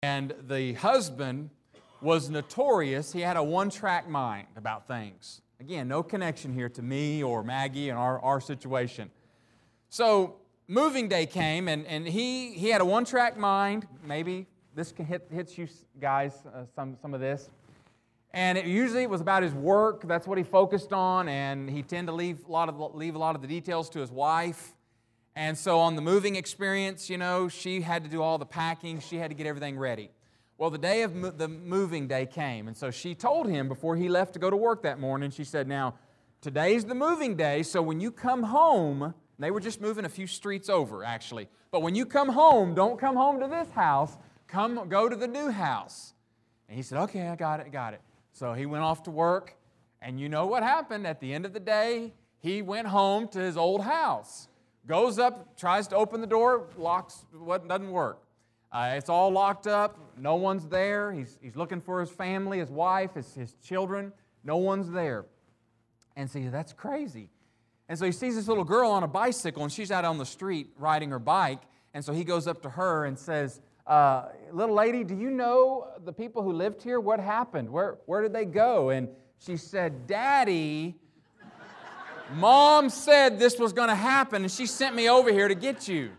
And the husband was notorious. He had a one-track mind about things. Again, no connection here to me or Maggie and our situation. So moving day came, and he had a one-track mind. Maybe this hits you guys, some of this. And it usually was about his work. That's what he focused on, and he tended to leave a lot of the details to his wife. And so on the moving experience, she had to do all the packing. She had to get everything ready. Well, the day of the moving day came, and so she told him before he left to go to work that morning, she said, "Now, today's the moving day, so when you come home," they were just moving a few streets over, actually, "but when you come home, don't come home to this house. Go to the new house." And he said, "Okay, I got it. So he went off to work, and you know what happened? At the end of the day, he went home to his old house. Goes up, tries to open the door, locks, doesn't work. It's all locked up, no one's there. He's looking for his family, his wife, his children. No one's there. And so that's crazy. And so he sees this little girl on a bicycle, and she's out on the street riding her bike. And so he goes up to her and says, "Little lady, do you know the people who lived here? What happened? Where did they go?" And she said, "Daddy, Mom said this was going to happen, and she sent me over here to get you."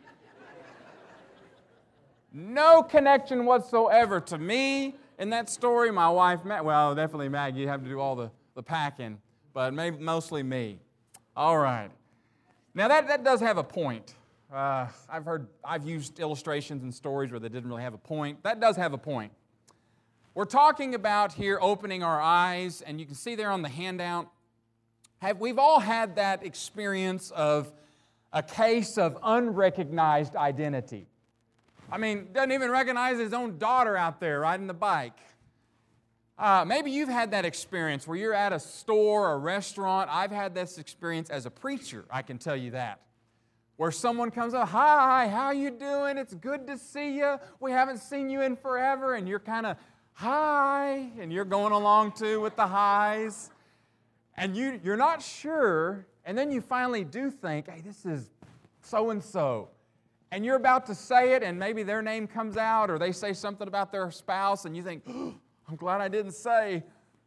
No connection whatsoever to me in that story. My wife, well, definitely Maggie, you have to do all the packing, but maybe mostly me. All right. Now that does have a point. I've used illustrations and stories where they didn't really have a point. That does have a point. We're talking about here opening our eyes, and you can see there on the handout, we've all had that experience of a case of unrecognized identity. I mean, doesn't even recognize his own daughter out there riding the bike. Maybe you've had that experience where you're at a store or a restaurant. I've had this experience as a preacher, I can tell you that. Where someone comes up, "Hi, how you doing? It's good to see you. We haven't seen you in forever." And you're kind of, "Hi," and you're going along too with the highs. And you're not sure, and then you finally do think, "Hey, this is so-and-so." And you're about to say it, and maybe their name comes out, or they say something about their spouse, and you think, "Oh, I'm glad I didn't say."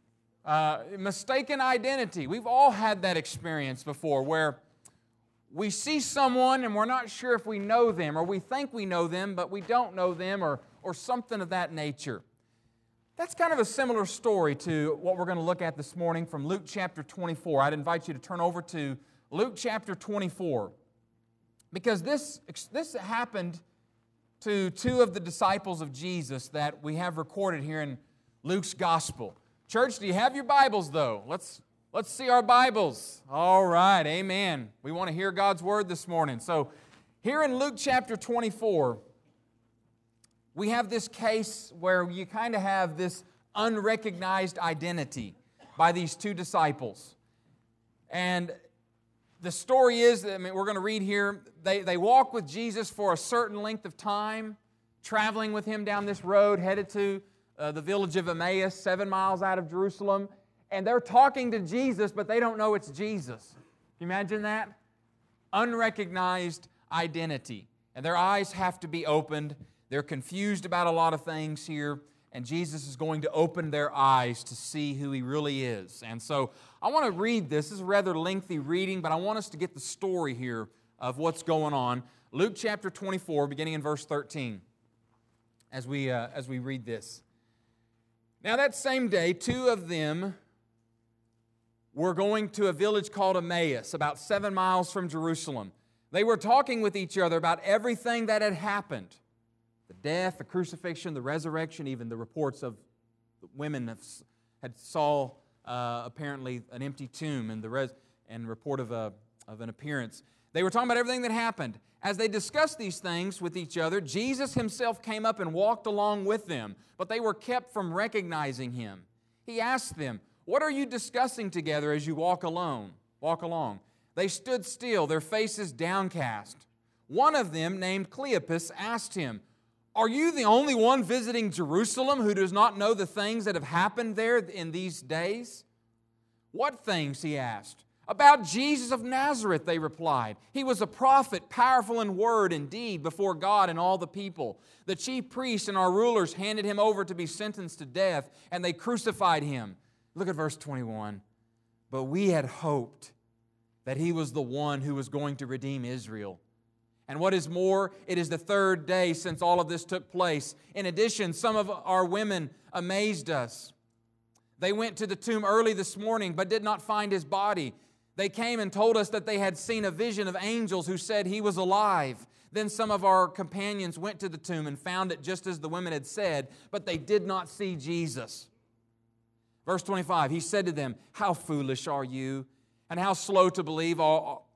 Mistaken identity. We've all had that experience before where we see someone and we're not sure if we know them, or we think we know them, but we don't know them, or something of that nature. That's kind of a similar story to what we're going to look at this morning from Luke chapter 24. I'd invite you to turn over to Luke chapter 24. Because this happened to two of the disciples of Jesus that we have recorded here in Luke's Gospel. Church, do you have your Bibles, though? Let's see our Bibles. All right, amen. We want to hear God's Word this morning. So here in Luke chapter 24, we have this case where you kind of have this unrecognized identity by these two disciples. And the story is, we're going to read here, they walk with Jesus for a certain length of time, traveling with Him down this road, headed to the village of Emmaus, 7 miles out of Jerusalem. And they're talking to Jesus, but they don't know it's Jesus. Can you imagine that? Unrecognized identity. And their eyes have to be opened. They're confused about a lot of things here, and Jesus is going to open their eyes to see who He really is. And so I want to read this. This is a rather lengthy reading, but I want us to get the story here of what's going on. Luke chapter 24, beginning in verse 13, as we read this. "Now that same day, two of them were going to a village called Emmaus, about 7 miles from Jerusalem. They were talking with each other about everything that had happened. The death, the crucifixion, the resurrection, even the reports of the women had saw apparently an empty tomb and report of an appearance. They were talking about everything that happened. As they discussed these things with each other, Jesus Himself came up and walked along with them, but they were kept from recognizing Him. He asked them, 'What are you discussing together as you walk along?' They stood still, their faces downcast. One of them, named Cleopas, asked Him, 'Are you the only one visiting Jerusalem who does not know the things that have happened there in these days?' 'What things?' he asked. "About Jesus of Nazareth," they replied. "He was a prophet, powerful in word and deed before God and all the people. The chief priests and our rulers handed him over to be sentenced to death, and they crucified him." Look at verse 21. "But we had hoped that he was the one who was going to redeem Israel. And what is more, it is the third day since all of this took place. In addition, some of our women amazed us. They went to the tomb early this morning, but did not find his body. They came and told us that they had seen a vision of angels who said he was alive. Then some of our companions went to the tomb and found it just as the women had said, but they did not see Jesus." Verse 25, he said to them, "How foolish are you, and how slow to believe all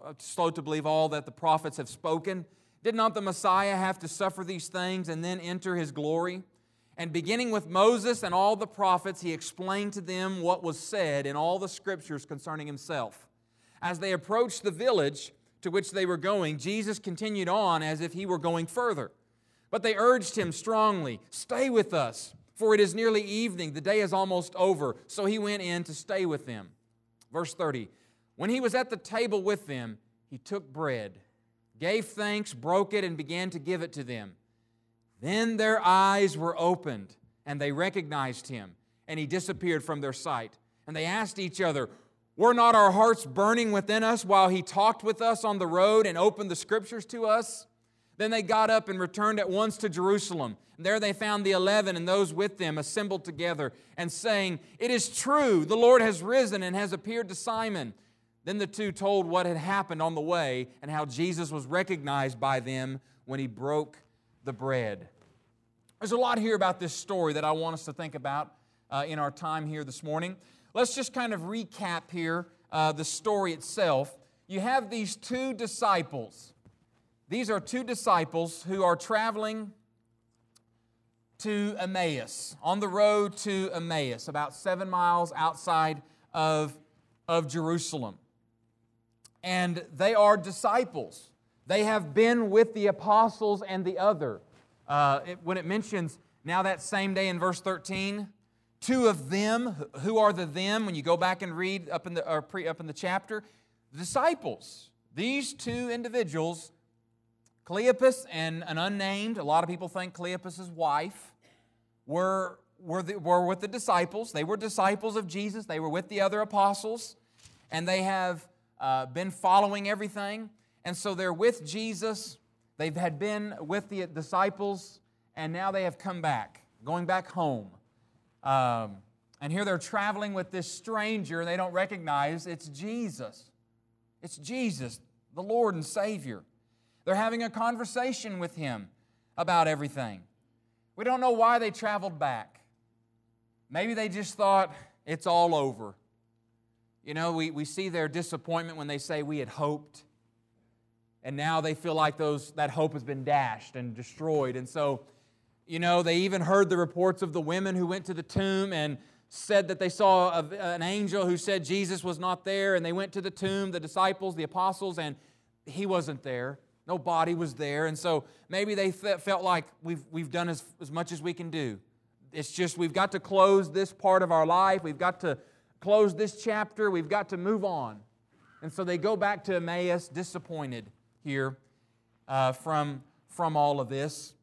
that the prophets have spoken? Did not the Messiah have to suffer these things and then enter his glory?" And beginning with Moses and all the prophets, he explained to them what was said in all the Scriptures concerning himself. As they approached the village to which they were going, Jesus continued on as if he were going further. But they urged him strongly, "Stay with us, for it is nearly evening, the day is almost over." So he went in to stay with them. Verse 30, "When he was at the table with them, he took bread, gave thanks, broke it, and began to give it to them. Then their eyes were opened, and they recognized him, and he disappeared from their sight. And they asked each other, 'Were not our hearts burning within us while he talked with us on the road and opened the Scriptures to us?' Then they got up and returned at once to Jerusalem. And there they found the 11 and those with them assembled together, and saying, 'It is true, the Lord has risen and has appeared to Simon.' Then the two told what had happened on the way and how Jesus was recognized by them when he broke the bread." There's a lot here about this story that I want us to think about in our time here this morning. Let's just kind of recap here the story itself. You have these two disciples. These are two disciples who are traveling to Emmaus, on the road to Emmaus, about 7 miles outside of Jerusalem. And they are disciples. They have been with the apostles and the other. When it mentions now that same day in verse 13, two of them, who are the them? When you go back and read up in the chapter, the disciples. These two individuals, Cleopas and an unnamed, a lot of people think Cleopas' wife, were with the disciples. They were disciples of Jesus. They were with the other apostles, and they have been following everything. And so they're with Jesus. They had been with the disciples, and now they have come back, going back home. And here they're traveling with this stranger, and they don't recognize it's Jesus. It's Jesus, the Lord and Savior. They're having a conversation with him about everything. We don't know why they traveled back. Maybe they just thought it's all over. You know, we see their disappointment when they say we had hoped. And now they feel like that hope has been dashed and destroyed. And so, you know, they even heard the reports of the women who went to the tomb and said that they saw an angel who said Jesus was not there. And they went to the tomb, the disciples, the apostles, and he wasn't there. No body was there. And so maybe they felt like we've done as much as we can do. It's just we've got to close this part of our life. We've got to close this chapter. We've got to move on. And so they go back to Emmaus disappointed here from all of this.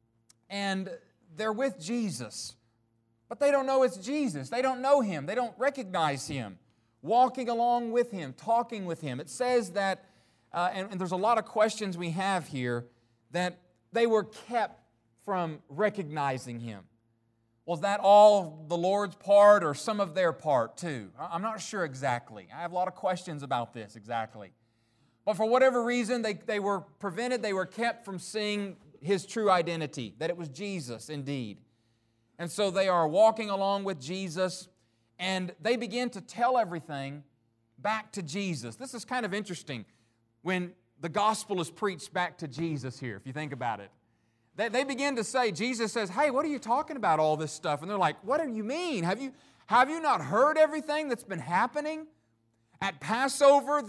And they're with Jesus. But they don't know it's Jesus. They don't know him. They don't recognize him. Walking along with him, talking with him. It says that, and there's a lot of questions we have here, that they were kept from recognizing him. Was that all the Lord's part or some of their part too? I'm not sure exactly. I have a lot of questions about this exactly. But for whatever reason, they were prevented, they were kept from seeing his true identity, that it was Jesus indeed. And so they are walking along with Jesus, and they begin to tell everything back to Jesus. This is kind of interesting when the gospel is preached back to Jesus here, if you think about it. They begin to say, Jesus says, "Hey, what are you talking about, all this stuff?" And they're like, "What do you mean? Have you not heard everything that's been happening? At Passover,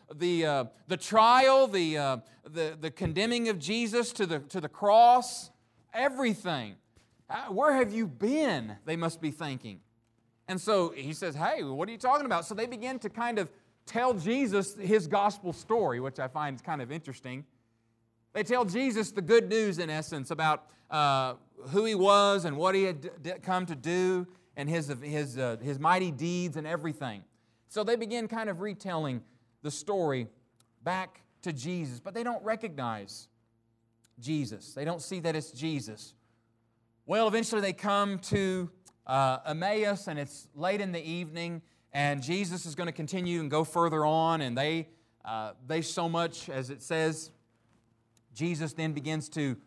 the trial, the condemning of Jesus to the cross, everything. Where have you been?" They must be thinking. And so he says, "Hey, what are you talking about?" So they begin to kind of tell Jesus his gospel story, which I find kind of interesting. They tell Jesus the good news, in essence, about who he was and what he had come to do and his mighty deeds and everything. So they begin kind of retelling the story back to Jesus, but they don't recognize Jesus. They don't see that it's Jesus. Well, eventually they come to Emmaus, and it's late in the evening, and Jesus is going to continue and go further on, and they so much, as it says, Jesus then begins to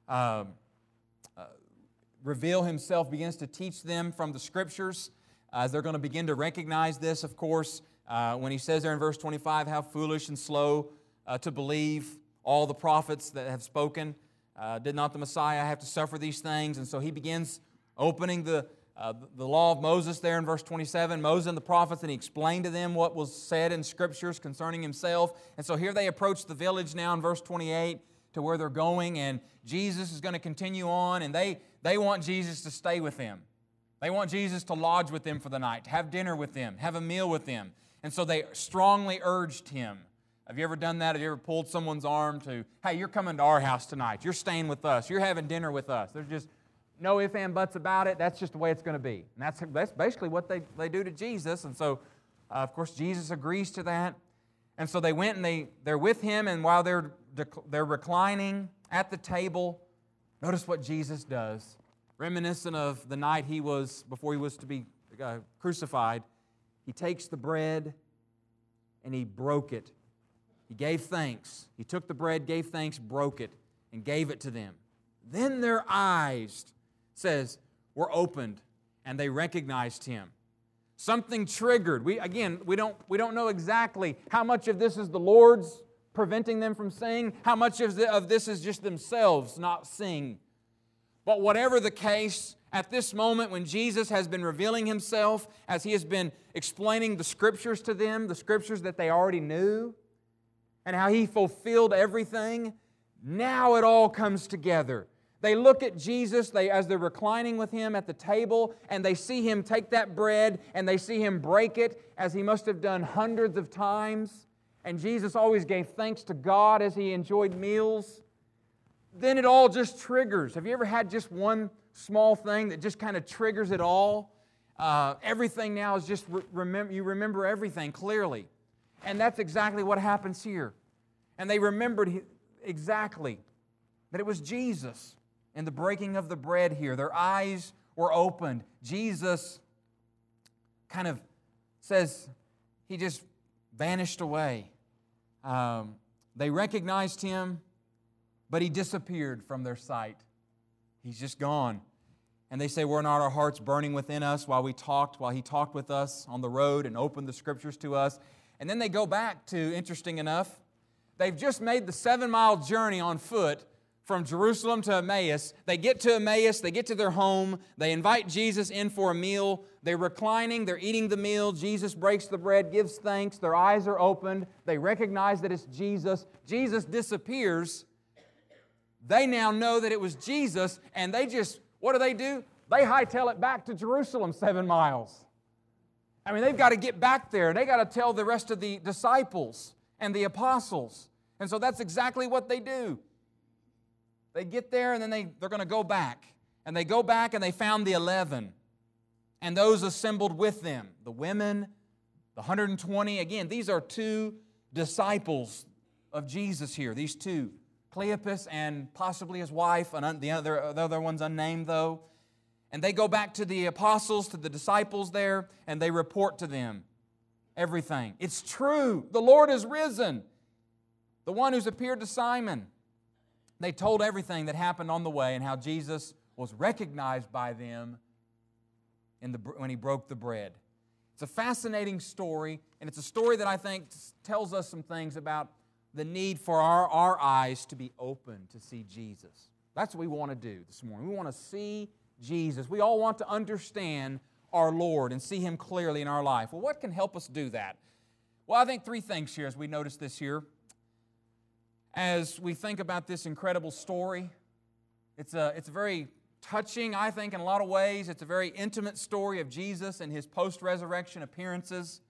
reveal himself, begins to teach them from the Scriptures. They're going to begin to recognize this, of course, when he says there in verse 25, how foolish and slow to believe all the prophets that have spoken. Did not the Messiah have to suffer these things? And so he begins opening the law of Moses there in verse 27, Moses and the prophets, and he explained to them what was said in Scriptures concerning himself. And so here they approach the village now in verse 28 to where they're going, and Jesus is going to continue on, and they want Jesus to stay with them. They want Jesus to lodge with them for the night, to have dinner with them, have a meal with them. And so they strongly urged him. Have you ever done that? Have you ever pulled someone's arm to, hey, you're coming to our house tonight. You're staying with us. You're having dinner with us. There's just no ifs and buts about it. That's just the way it's going to be. And that's basically what they do to Jesus. And so, of course, Jesus agrees to that. And so they went and they're with him, and while they're reclining at the table, notice what Jesus does. Reminiscent of the night before he was to be crucified, he takes the bread and he broke it. He gave thanks. He took the bread, gave thanks, broke it, and gave it to them. Then their eyes, says, were opened, and they recognized him. Something triggered. We don't know exactly how much of this is the Lord's preventing them from seeing, how much of this is just themselves not seeing. But whatever the case, at this moment when Jesus has been revealing himself, as he has been explaining the Scriptures to them, the Scriptures that they already knew, and how he fulfilled everything, now it all comes together. They look at Jesus as they're reclining with him at the table, and they see him take that bread and they see him break it, as he must have done hundreds of times. And Jesus always gave thanks to God as he enjoyed meals. Then it all just triggers. Have you ever had just one small thing that just kind of triggers it all? Everything now is just, you remember everything clearly. And that's exactly what happens here. And they remembered exactly that it was Jesus in the breaking of the bread here. Their eyes were opened. Jesus kind of says he just vanished away. They recognized him, but he disappeared from their sight. He's just gone. And they say, were not our hearts burning within us while he talked with us on the road and opened the Scriptures to us? And then they go back to, interesting enough, they've just made the 7-mile journey on foot from Jerusalem to Emmaus. They get to Emmaus, they get to their home, they invite Jesus in for a meal. They're reclining, they're eating the meal. Jesus breaks the bread, gives thanks, their eyes are opened. They recognize that it's Jesus. Jesus disappears. They now know that it was Jesus, and what do? They hightail it back to Jerusalem 7 miles. I mean, they've got to get back there. They've got to tell the rest of the disciples and the apostles. And so that's exactly what they do. They get there, and then they're going to go back. And they go back, and they found the 11. And those assembled with them, the women, the 120. Again, these are 2 disciples of Jesus here, these 2. Cleopas and possibly his wife, and the other one's unnamed though. And they go back to the apostles, to the disciples there, and they report to them everything. It's true. The Lord is risen. The one who's appeared to Simon. They told everything that happened on the way and how Jesus was recognized by them when he broke the bread. It's a fascinating story, and it's a story that I think tells us some things about the need for our eyes to be open to see Jesus. That's what we want to do this morning. We want to see Jesus. We all want to understand our Lord and see Him clearly in our life. Well, what can help us do that? Well, I think 3 things here as we notice this here. As we think about this incredible story, it's a very touching, I think, in a lot of ways. It's a very intimate story of Jesus and His post-resurrection appearances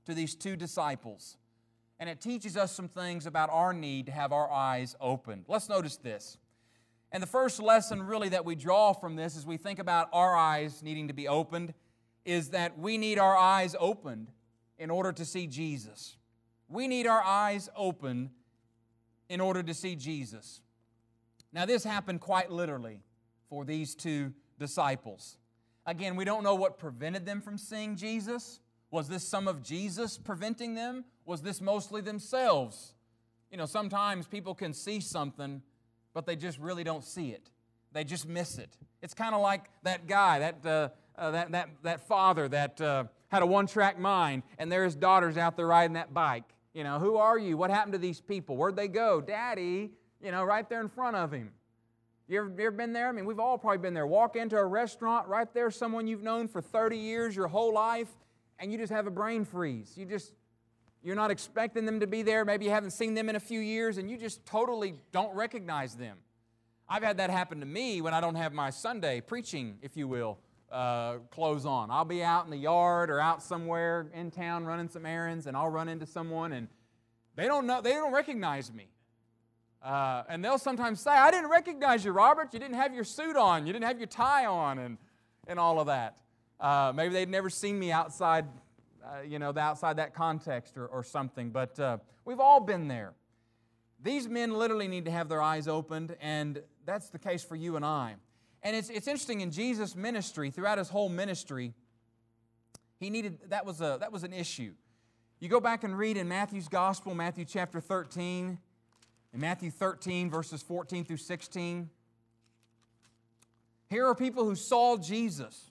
to these two disciples. And it teaches us some things about our need to have our eyes opened. Let's notice this. And the first lesson really that we draw from this as we think about our eyes needing to be opened is that we need our eyes opened in order to see Jesus. We need our eyes open in order to see Jesus. Now, this happened quite literally for these two disciples. Again, we don't know what prevented them from seeing Jesus. Was this some of Jesus preventing them? Was this mostly themselves? You know, sometimes people can see something, but they just really don't see it. They just miss it. It's kind of like that guy, that father that had a one-track mind, and there his daughters out there riding that bike. You know, who are you? What happened to these people? Where'd they go? Daddy, you know, right there in front of him. You ever been there? I mean, we've all probably been there. Walk into a restaurant, right there, someone you've known for 30 years, your whole life, and you just have a brain freeze. You're not expecting them to be there. Maybe you haven't seen them in a few years, and you just totally don't recognize them. I've had that happen to me when I don't have my Sunday preaching, if you will, clothes on. I'll be out in the yard or out somewhere in town running some errands, and I'll run into someone, and they don't recognize me. And they'll sometimes say, I didn't recognize you, Robert. You didn't have your suit on. You didn't have your tie on, and all of that. Maybe they'd never seen me outside, outside that context or something. But we've all been there. These men literally need to have their eyes opened, and that's the case for you and I. And it's interesting, in Jesus' ministry, throughout His whole ministry, that was an issue. You go back and read in Matthew's Gospel, Matthew chapter 13, in Matthew 13, verses 14 through 16. Here are people who saw Jesus,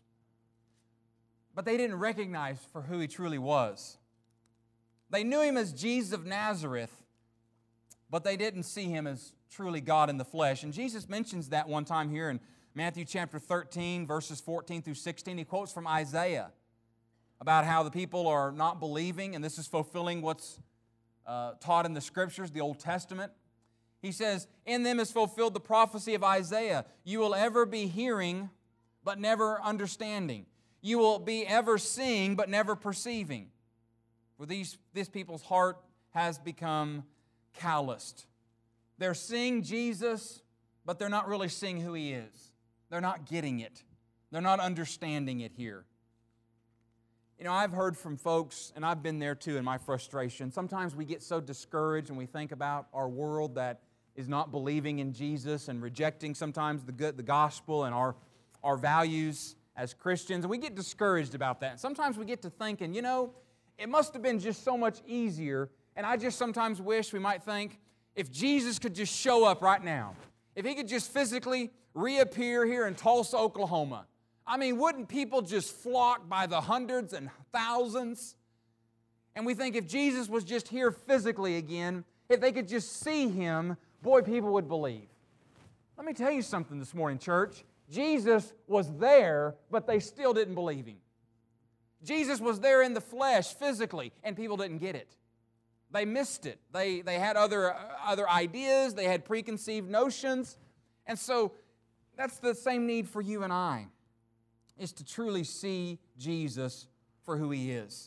but they didn't recognize for who He truly was. They knew Him as Jesus of Nazareth, but they didn't see Him as truly God in the flesh. And Jesus mentions that one time here in Matthew chapter 13, verses 14 through 16. He quotes from Isaiah about how the people are not believing, and this is fulfilling what's taught in the Scriptures, the Old Testament. He says, in them is fulfilled the prophecy of Isaiah. You will ever be hearing, but never understanding. You will be ever seeing, but never perceiving. For this people's heart has become calloused. They're seeing Jesus, but they're not really seeing who He is. They're not getting it. They're not understanding it here. You know, I've heard from folks, and I've been there too in my frustration. Sometimes we get so discouraged when we think about our world that is not believing in Jesus and rejecting sometimes the gospel and our values as Christians. And we get discouraged about that. And sometimes we get to thinking, you know, it must have been just so much easier. And I just sometimes wish, we might think, if Jesus could just show up right now, if He could just physically reappear here in Tulsa, Oklahoma. I mean, wouldn't people just flock by the hundreds and thousands? And we think if Jesus was just here physically again, if they could just see Him, boy, people would believe. Let me tell you something this morning, church. Jesus was there, but they still didn't believe Him. Jesus was there in the flesh, physically, and people didn't get it. They missed it. They had other ideas. They had preconceived notions. And so that's the same need for you and I, is to truly see Jesus for who He is.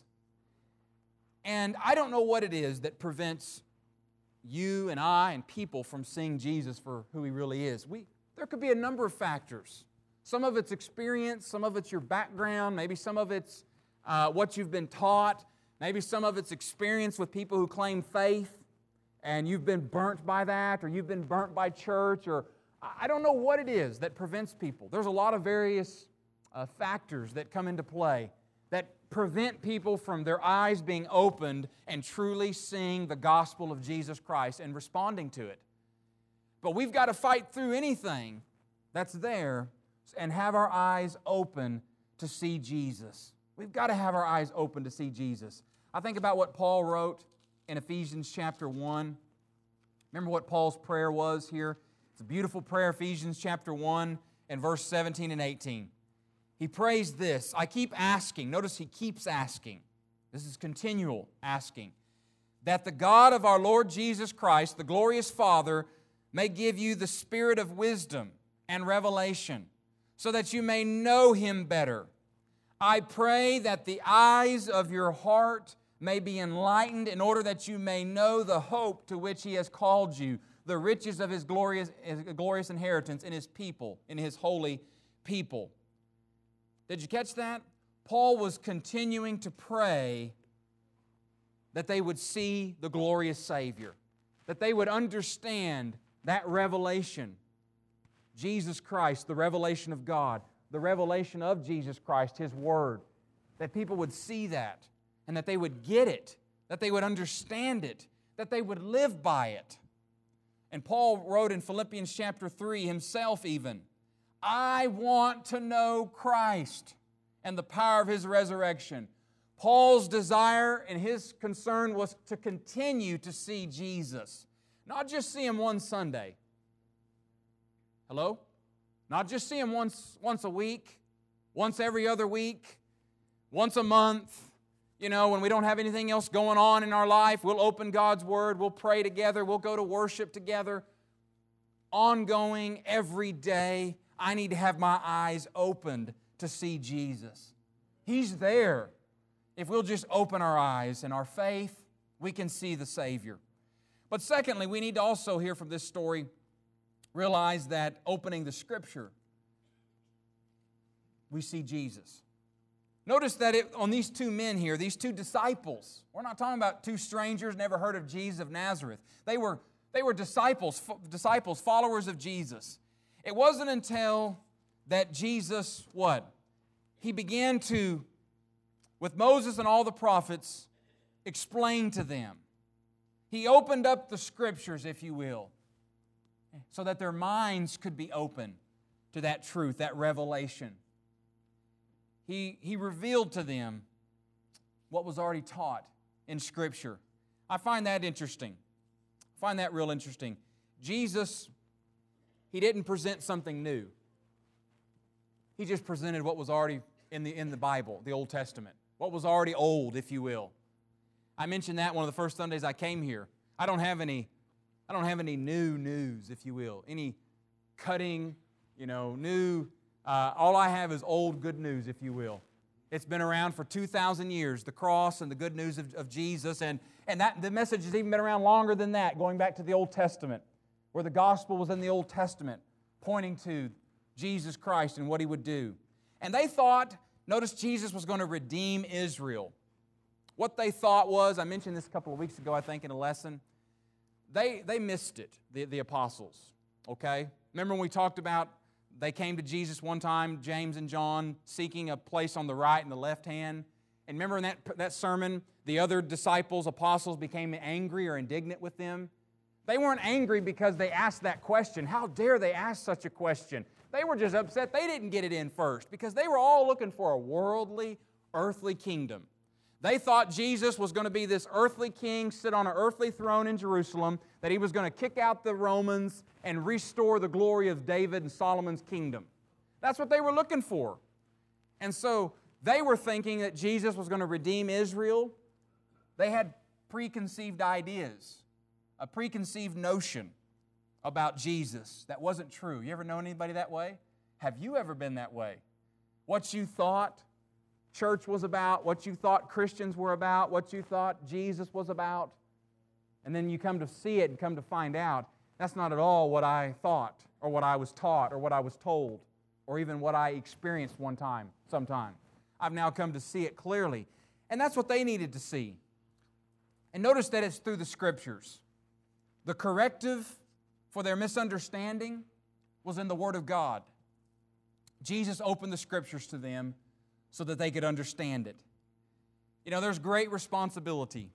And I don't know what it is that prevents you and I and people from seeing Jesus for who He really is. There could be a number of factors. Some of it's experience, some of it's your background, maybe some of it's what you've been taught, maybe some of it's experience with people who claim faith, and you've been burnt by that, or you've been burnt by church, or I don't know what it is that prevents people. There's a lot of various factors that come into play that prevent people from their eyes being opened and truly seeing the gospel of Jesus Christ and responding to it. But we've got to fight through anything that's there and have our eyes open to see Jesus. We've got to have our eyes open to see Jesus. I think about what Paul wrote in Ephesians chapter 1. Remember what Paul's prayer was here? It's a beautiful prayer, Ephesians chapter 1 and verse 17 and 18. He prays this. I keep asking. Notice he keeps asking. This is continual asking. That the God of our Lord Jesus Christ, the glorious Father, may give you the spirit of wisdom and revelation, so that you may know Him better. I pray that the eyes of your heart may be enlightened, in order that you may know the hope to which He has called you, the riches of His glorious inheritance in His people, in His holy people. Did you catch that? Paul was continuing to pray that they would see the glorious Savior, that they would understand that revelation, Jesus Christ, the revelation of God, the revelation of Jesus Christ, His Word, that people would see that and that they would get it, that they would understand it, that they would live by it. And Paul wrote in Philippians chapter 3 himself even, I want to know Christ and the power of His resurrection. Paul's desire and his concern was to continue to see Jesus. Not just see Him one Sunday. Hello? Not just see Him once a week, once every other week, once a month. You know, when we don't have anything else going on in our life, we'll open God's Word, we'll pray together, we'll go to worship together. Ongoing, every day, I need to have my eyes opened to see Jesus. He's there. If we'll just open our eyes and our faith, we can see the Savior. But secondly, we need to also hear from this story, realize that opening the Scripture, we see Jesus. Notice that on these two men here, these two disciples, we're not talking about two strangers, never heard of Jesus of Nazareth. They were disciples, followers of Jesus. It wasn't until that Jesus, what? He began to, with Moses and all the prophets, explain to them. He opened up the Scriptures, if you will, so that their minds could be open to that truth, that revelation. He revealed to them what was already taught in Scripture. I find that interesting. I find that real interesting. Jesus, He didn't present something new. He just presented what was already in the Bible, the Old Testament. What was already old, if you will. I mentioned that one of the first Sundays I came here. I don't have any new news, if you will. Any cutting, new. All I have is old good news, if you will. It's been around for 2,000 years, the cross and the good news of Jesus. And that the message has even been around longer than that, going back to the Old Testament, where the gospel was in the Old Testament, pointing to Jesus Christ and what He would do. And they thought, notice Jesus was going to redeem Israel. What they thought was, I mentioned this a couple of weeks ago, I think, in a lesson. They missed it, the apostles, okay? Remember when we talked about they came to Jesus one time, James and John, seeking a place on the right and the left hand. And remember in that sermon, the other disciples, apostles, became angry or indignant with them. They weren't angry because they asked that question. How dare they ask such a question? They were just upset they didn't get it in first because they were all looking for a worldly, earthly kingdom. They thought Jesus was going to be this earthly king, sit on an earthly throne in Jerusalem, that He was going to kick out the Romans and restore the glory of David and Solomon's kingdom. That's what they were looking for. And so they were thinking that Jesus was going to redeem Israel. They had preconceived ideas, a preconceived notion about Jesus that wasn't true. You ever know anybody that way? Have you ever been that way? What you thought church was about, what you thought Christians were about, what you thought Jesus was about, and then you come to see it and come to find out that's not at all what I thought or what I was taught or what I was told or even what I experienced sometime. I've now come to see it clearly. And that's what they needed to see. And notice that it's through the Scriptures. The corrective for their misunderstanding was in the Word of God. Jesus opened the Scriptures to them so that they could understand it. There's great responsibility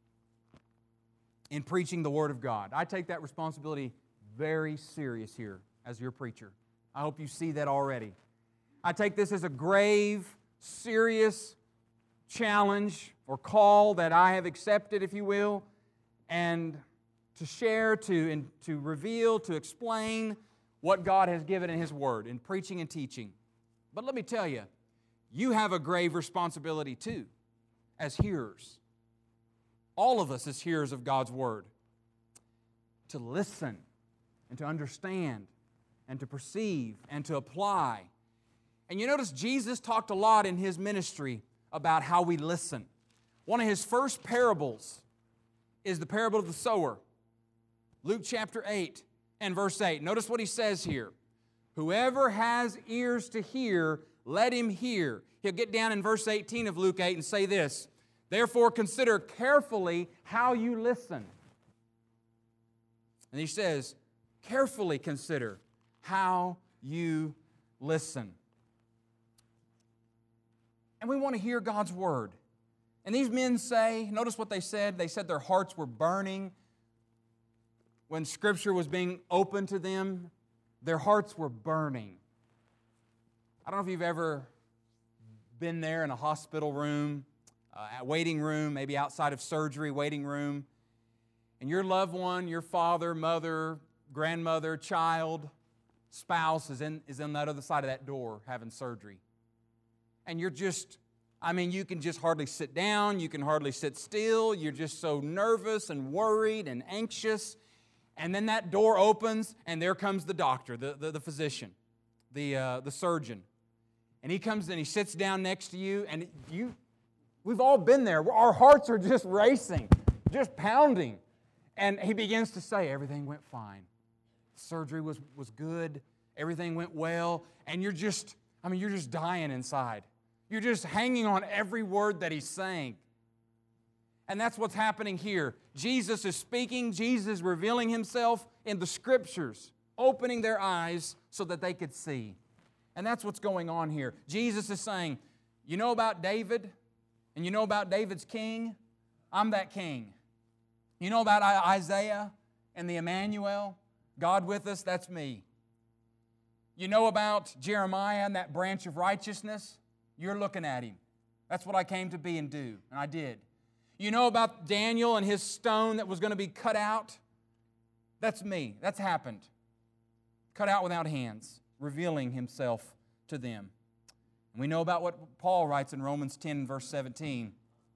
in preaching the Word of God. I take that responsibility very serious here as your preacher. I hope you see that already. I take this as a grave, serious challenge or call that I have accepted, if you will, and to share, to reveal, to explain what God has given in His Word, in preaching and teaching. But let me tell you, you have a grave responsibility too, as hearers. All of us as hearers of God's Word, to listen and to understand and to perceive and to apply. And you notice Jesus talked a lot in His ministry about how we listen. One of His first parables is the parable of the sower. Luke chapter 8 and verse 8. Notice what He says here. Whoever has ears to hear, let him hear. He'll get down in verse 18 of Luke 8 and say this, therefore consider carefully how you listen. And He says, carefully consider how you listen. And we want to hear God's Word. And these men say, notice what they said. They said their hearts were burning. When Scripture was being opened to them, their hearts were burning. I don't know if you've ever been there in a hospital room, a waiting room, maybe outside of surgery, waiting room, and your loved one, your father, mother, grandmother, child, spouse is on that other side of that door having surgery. And you're just, you can just hardly sit down, you can hardly sit still, you're just so nervous and worried and anxious. And then that door opens, and there comes the doctor, the physician, the surgeon. And he comes and he sits down next to you, and we've all been there. Our hearts are just racing, just pounding. And he begins to say, everything went fine. Surgery was good, everything went well, and you're just dying inside. You're just hanging on every word that he's saying. And that's what's happening here. Jesus is speaking, Jesus is revealing Himself in the Scriptures, opening their eyes so that they could see. And that's what's going on here. Jesus is saying, you know about David? And you know about David's king? I'm that king. You know about Isaiah and the Emmanuel? God with us, that's me. You know about Jeremiah and that branch of righteousness? You're looking at him. That's what I came to be and do, and I did. You know about Daniel and his stone that was going to be cut out? That's me. That's happened. Cut out without hands, revealing Himself to them. And we know about what Paul writes in Romans 10, verse 17.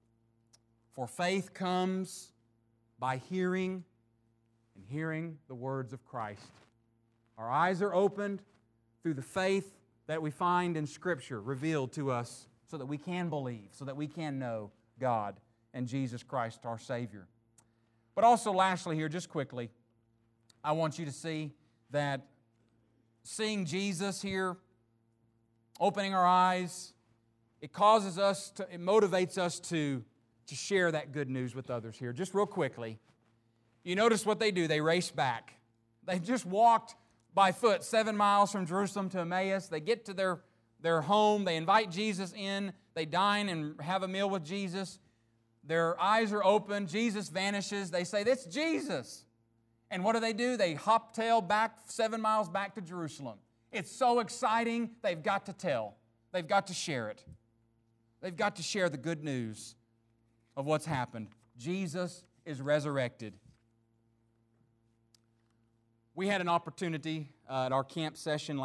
For faith comes by hearing, and hearing the words of Christ. Our eyes are opened through the faith that we find in Scripture revealed to us so that we can believe, so that we can know God and Jesus Christ, our Savior. But also, lastly here, just quickly, I want you to see that seeing Jesus here, opening our eyes, it motivates us to share that good news with others here. Just real quickly, you notice what they do. They race back. They just walked by foot 7 miles from Jerusalem to Emmaus. They get to their home. They invite Jesus in. They dine and have a meal with Jesus. Their eyes are open. Jesus vanishes. They say, that's Jesus. And what do? They hop-tail back 7 miles back to Jerusalem. It's so exciting, they've got to tell. They've got to share it. They've got to share the good news of what's happened. Jesus is resurrected. We had an opportunity at our camp session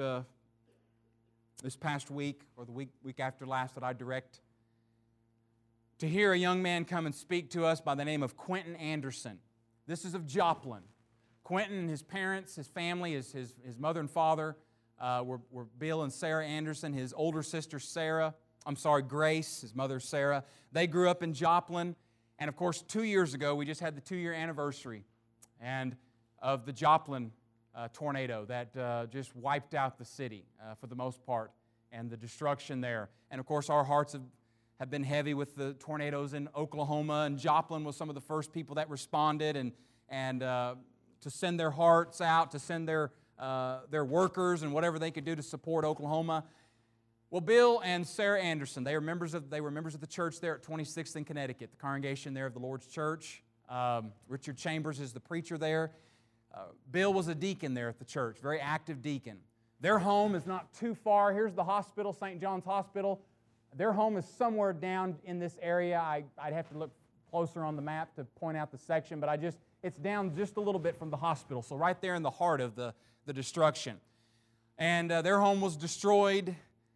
this past week, or the week after last that I direct, to hear a young man come and speak to us by the name of Quentin Anderson. This is of Joplin. Quentin and his parents, his family, his mother and father were Bill and Sarah Anderson. His older sister Grace, his mother Sarah. They grew up in Joplin. And of course, 2 years ago, we just had the 2-year anniversary of the Joplin tornado that just wiped out the city for the most part, and the destruction there. And of course, our hearts have been heavy with the tornadoes in Oklahoma, and Joplin was some of the first people that responded and to send their hearts out, to send their workers and whatever they could do to support Oklahoma. Well, Bill and Sarah Anderson, they were members of the church there at 26th in Connecticut, the congregation there of the Lord's Church. Richard Chambers is the preacher there. Bill was a deacon there at the church, very active deacon. Their home is not too far. Here's the hospital, St. John's Hospital. Their home is somewhere down in this area. I'd have to look closer on the map to point out the section, but it's down just a little bit from the hospital, so right there in the heart of the destruction. And their home was destroyed.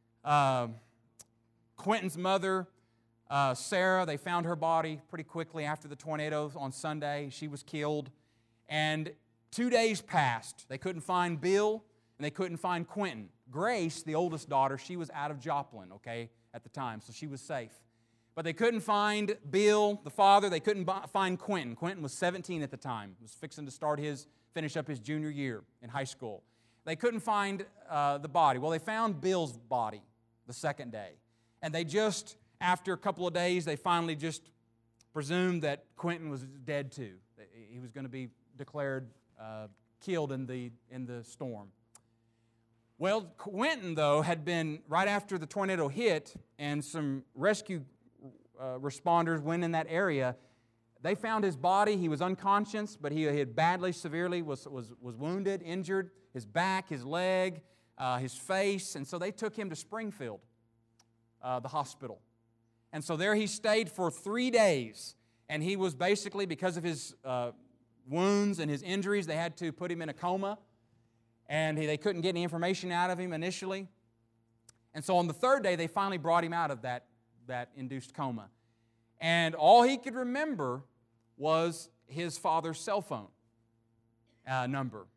Quentin's mother, Sarah, they found her body pretty quickly after the tornadoes on Sunday. She was killed. And 2 days passed. They couldn't find Bill, and they couldn't find Quentin. Grace, the oldest daughter, she was out of Joplin, at the time, so she was safe. But they couldn't find Bill, the father. They couldn't find Quentin. Quentin was 17 at the time. He was fixing to finish up his junior year in high school. They couldn't find the body. Well, they found Bill's body the second day. And they just, after a couple of days, they finally just presumed that Quentin was dead too. He was going to be declared killed in the storm. Well, Quentin, though, had been, right after the tornado hit and some rescue responders went in that area, they found his body. He was unconscious, but he had badly, severely was wounded, injured, his back, his leg, his face, and so they took him to Springfield, the hospital. And so there he stayed for 3 days, and he was basically, because of his wounds and his injuries, they had to put him in a coma, and they couldn't get any information out of him initially. And so on the third day, they finally brought him out of that induced coma. And all he could remember was his father's cell phone number.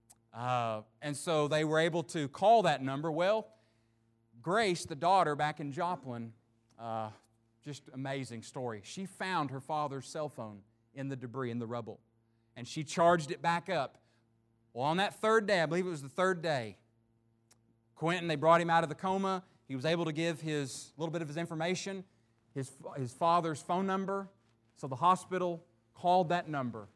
And so they were able to call that number. Well, Grace, the daughter back in Joplin, just amazing story. She found her father's cell phone in the debris, in the rubble, and she charged it back up. Well, on that third day, I believe it was the third day, Quentin, they brought him out of the coma. He was able to give a little bit of his information, his father's phone number. So the hospital called that number,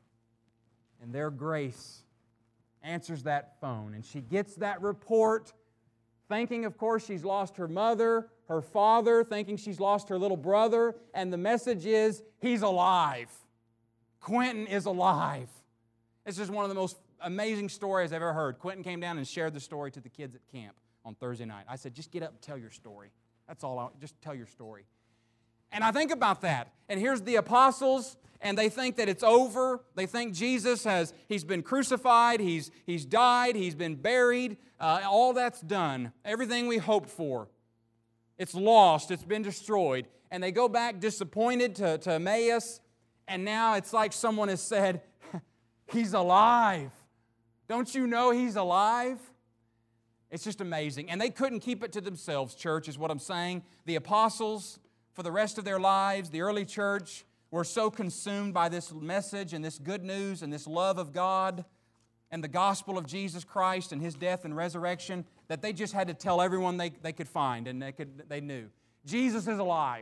and their Grace answers that phone, and she gets that report, thinking, of course, she's lost her mother, her father, thinking she's lost her little brother, and the message is, he's alive. Quentin is alive. It's just one of the most amazing stories I've ever heard. Quentin came down and shared the story to the kids at camp on Thursday night. I said, just get up and tell your story. That's all. Just tell your story. And I think about that. And here's the apostles, and they think that it's over. They think Jesus he's been crucified, he's died, he's been buried. All that's done. Everything we hoped for. It's lost. It's been destroyed. And they go back disappointed to Emmaus, and now it's like someone has said, he's alive. Don't you know he's alive? It's just amazing. And they couldn't keep it to themselves, church, is what I'm saying. The apostles, for the rest of their lives, the early church, were so consumed by this message and this good news and this love of God and the gospel of Jesus Christ and His death and resurrection that they just had to tell everyone they could find and they knew. Jesus is alive.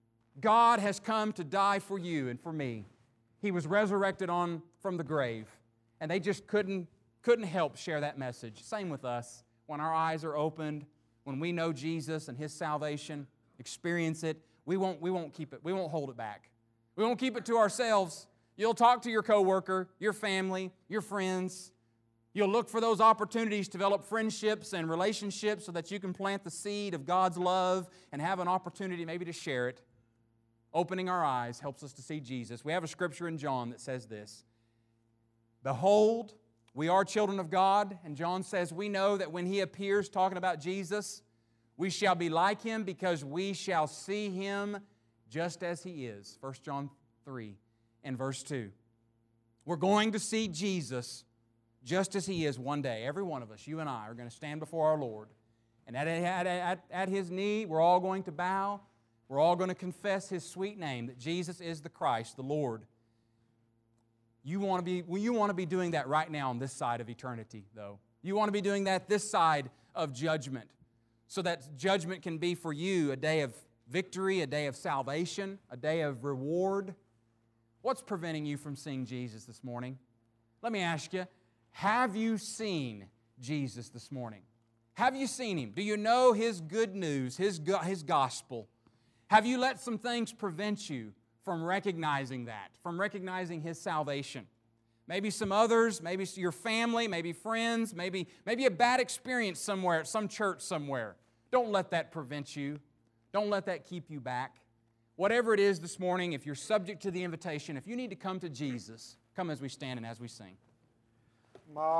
God has come to die for you and for me. He was resurrected from the grave. And they just couldn't help share that message. Same with us. When our eyes are opened, when we know Jesus and His salvation, experience it, we won't keep it. We won't hold it back. We won't keep it to ourselves. You'll talk to your coworker, your family, your friends. You'll look for those opportunities to develop friendships and relationships so that you can plant the seed of God's love and have an opportunity maybe to share it. Opening our eyes helps us to see Jesus. We have a scripture in John that says this. Behold, we are children of God, and John says we know that when He appears, talking about Jesus, we shall be like Him because we shall see Him just as He is. 1 John 3 and verse 2. We're going to see Jesus just as He is one day. Every one of us, you and I, are going to stand before our Lord. And at His knee, we're all going to bow. We're all going to confess His sweet name, that Jesus is the Christ, the Lord. You want to be doing that right now on this side of eternity, though. You want to be doing that this side of judgment, so that judgment can be for you a day of victory, a day of salvation, a day of reward. What's preventing you from seeing Jesus this morning? Let me ask you, have you seen Jesus this morning? Have you seen Him? Do you know His good news, His gospel? Have you let some things prevent you from recognizing that, from recognizing His salvation? Maybe some others, maybe your family, maybe friends, maybe a bad experience somewhere at some church somewhere. Don't let that prevent you. Don't let that keep you back. Whatever it is this morning, if you're subject to the invitation, if you need to come to Jesus, come as we stand and as we sing.